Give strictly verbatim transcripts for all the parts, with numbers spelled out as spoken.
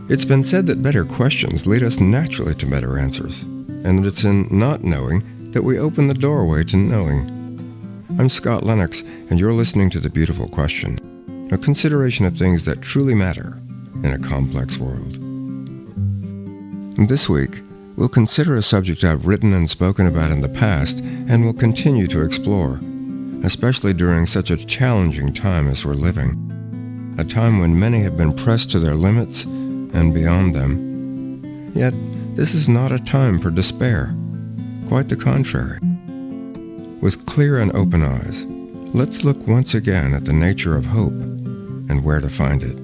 It's been said that better questions lead us naturally to better answers, and that it's in not knowing that we open the doorway to knowing. I'm Scott Lennox, and you're listening to The Beautiful Question, a consideration of things that truly matter in a complex world. This week, we'll consider a subject I've written and spoken about in the past and will continue to explore, especially during such a challenging time as we're living, a time when many have been pressed to their limits and beyond them. Yet, this is not a time for despair. Quite the contrary. With clear and open eyes, let's look once again at the nature of hope and where to find it.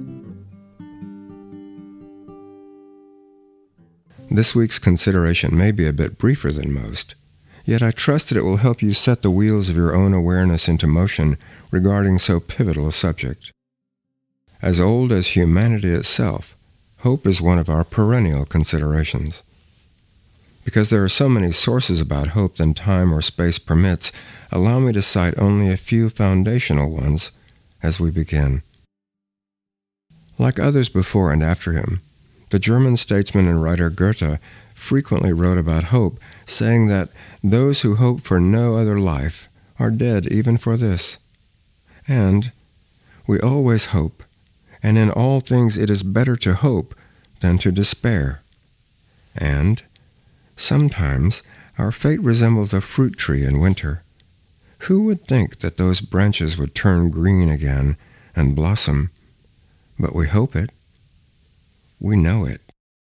This week's consideration may be a bit briefer than most, yet I trust that it will help you set the wheels of your own awareness into motion regarding so pivotal a subject. As old as humanity itself, hope is one of our perennial considerations. Because there are so many sources about hope than time or space permits, allow me to cite only a few foundational ones as we begin. Like others before and after him, the German statesman and writer Goethe frequently wrote about hope, saying that those who hope for no other life are dead even for this. And we always hope, and in all things it is better to hope than to despair. And sometimes our fate resembles a fruit tree in winter. Who would think that those branches would turn green again and blossom? But we hope it. We know it.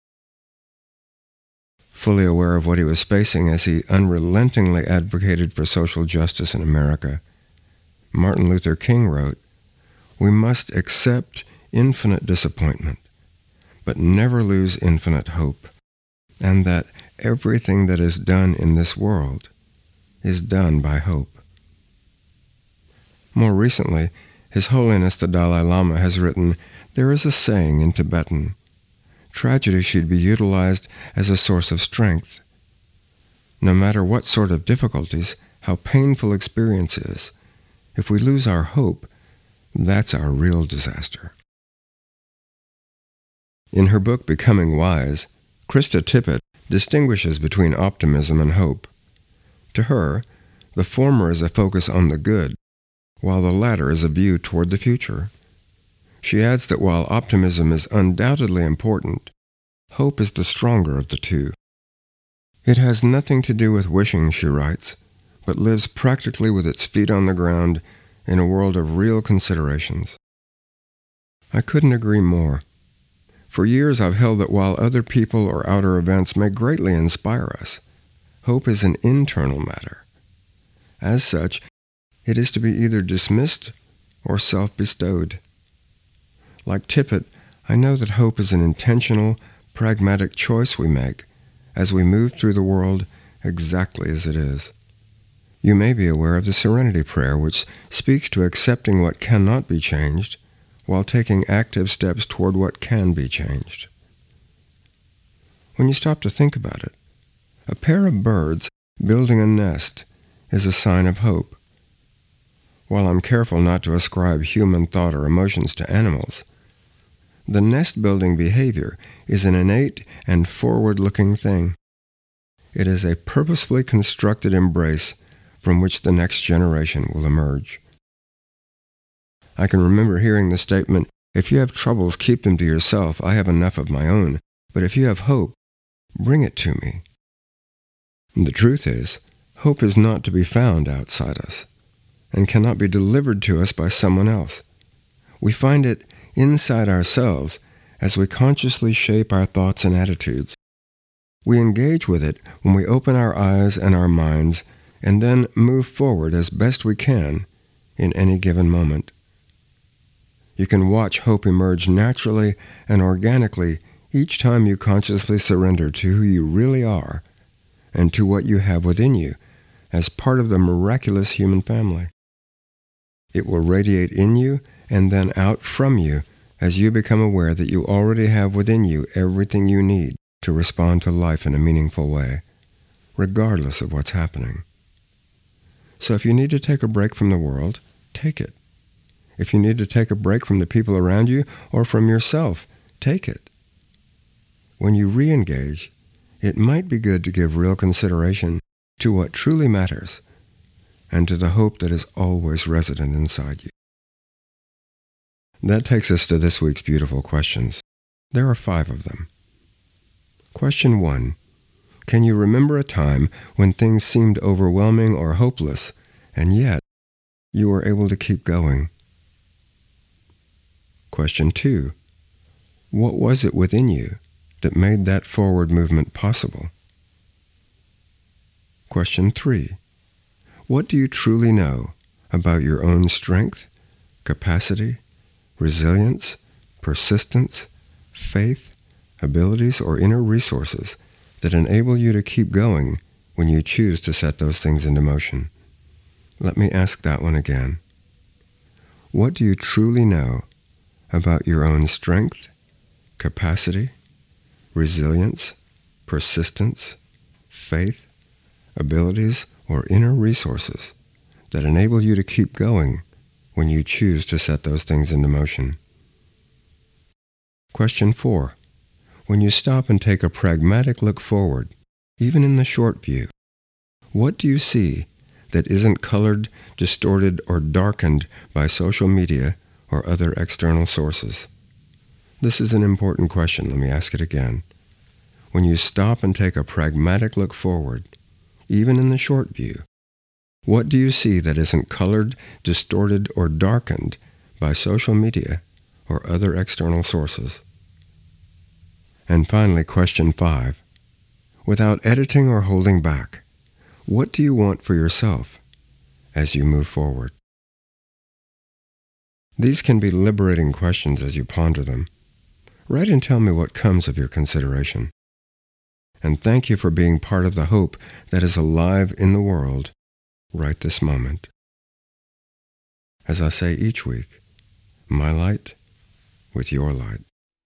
Fully aware of what he was facing as he unrelentingly advocated for social justice in America, Martin Luther King wrote, "We must accept infinite disappointment, but never lose infinite hope, and that everything that is done in this world is done by hope." More recently, His Holiness the Dalai Lama has written, "There is a saying in Tibetan, tragedy should be utilized as a source of strength. No matter what sort of difficulties, how painful experience is, if we lose our hope, that's our real disaster." In her book Becoming Wise, Krista Tippett distinguishes between optimism and hope. To her, the former is a focus on the good, while the latter is a view toward the future. She adds that while optimism is undoubtedly important, hope is the stronger of the two. It has nothing to do with wishing, she writes, but lives practically with its feet on the ground in a world of real considerations. I couldn't agree more. For years I've held that while other people or outer events may greatly inspire us, hope is an internal matter. As such, it is to be either dismissed or self-bestowed. Like Tippett, I know that hope is an intentional, pragmatic choice we make as we move through the world exactly as it is. You may be aware of the Serenity Prayer, which speaks to accepting what cannot be changed while taking active steps toward what can be changed. When you stop to think about it, a pair of birds building a nest is a sign of hope. While I'm careful not to ascribe human thought or emotions to animals, the nest-building behavior is an innate and forward-looking thing. It is a purposefully constructed embrace from which the next generation will emerge. I can remember hearing the statement, "If you have troubles, keep them to yourself. I have enough of my own. But if you have hope, bring it to me." And the truth is, hope is not to be found outside us and cannot be delivered to us by someone else. We find it inside ourselves as we consciously shape our thoughts and attitudes. We engage with it when we open our eyes and our minds and then move forward as best we can in any given moment. You can watch hope emerge naturally and organically each time you consciously surrender to who you really are and to what you have within you as part of the miraculous human family. It will radiate in you and then out from you as you become aware that you already have within you everything you need to respond to life in a meaningful way, regardless of what's happening. So if you need to take a break from the world, take it. If you need to take a break from the people around you or from yourself, take it. when you re-engage, it might be good to give real consideration to what truly matters and to the hope that is always resident inside you. That takes us to this week's beautiful questions. There are five of them. Question one. Can you remember a time when things seemed overwhelming or hopeless, and yet you were able to keep going? Question two. What was it within you that made that forward movement possible? Question three. What do you truly know about your own strength, capacity, resilience, persistence, faith, abilities, or inner resources that enable you to keep going when you choose to set those things into motion? Let me ask that one again. What do you truly know about your own strength, capacity, resilience, persistence, faith, abilities, or inner resources that enable you to keep going when you choose to set those things into motion? Question four. When you stop and take a pragmatic look forward, even in the short view, what do you see that isn't colored, distorted, or darkened by social media or other external sources? This is an important question. Let me ask it again. When you stop and take a pragmatic look forward, even in the short view, what do you see that isn't colored, distorted, or darkened by social media or other external sources? And finally, question five. Without editing or holding back, what do you want for yourself as you move forward? These can be liberating questions as you ponder them. Write and tell me what comes of your consideration. And thank you for being part of the hope that is alive in the world right this moment. As I say each week, my light with your light.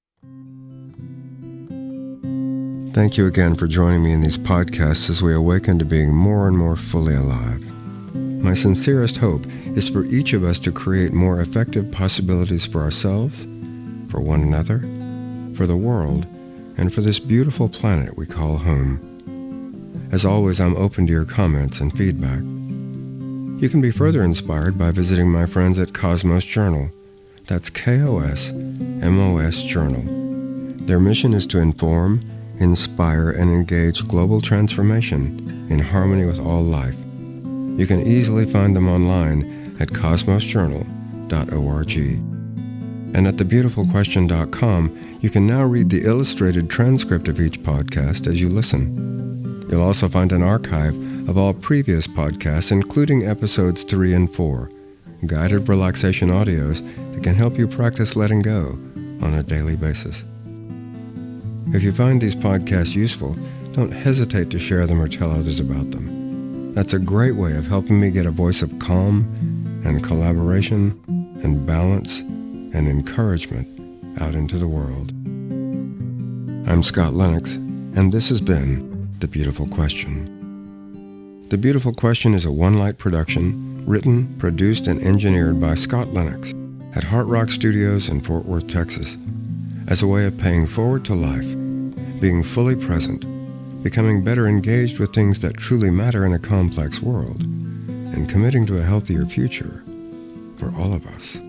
Thank you again for joining me in these podcasts as we awaken to being more and more fully alive. My sincerest hope is for each of us to create more effective possibilities for ourselves, for one another, for the world, and for this beautiful planet we call home. As always, I'm open to your comments and feedback. You can be further inspired by visiting my friends at Cosmos Journal. That's K O S M O S Journal. Their mission is to inform, inspire, and engage global transformation in harmony with all life. You can easily find them online at cosmos journal dot org. And at the beautiful question dot com, you can now read the illustrated transcript of each podcast as you listen. You'll also find an archive of all previous podcasts, including episodes three and four, guided relaxation audios that can help you practice letting go on a daily basis. If you find these podcasts useful, don't hesitate to share them or tell others about them. That's a great way of helping me get a voice of calm and collaboration and balance and encouragement out into the world. I'm Scott Lennox, and this has been The Beautiful Question. The Beautiful Question is a One Light production, written, produced, and engineered by Scott Lennox at Heart Rock Studios in Fort Worth, Texas, as a way of paying forward to life, being fully present, becoming better engaged with things that truly matter in a complex world, and committing to a healthier future for all of us.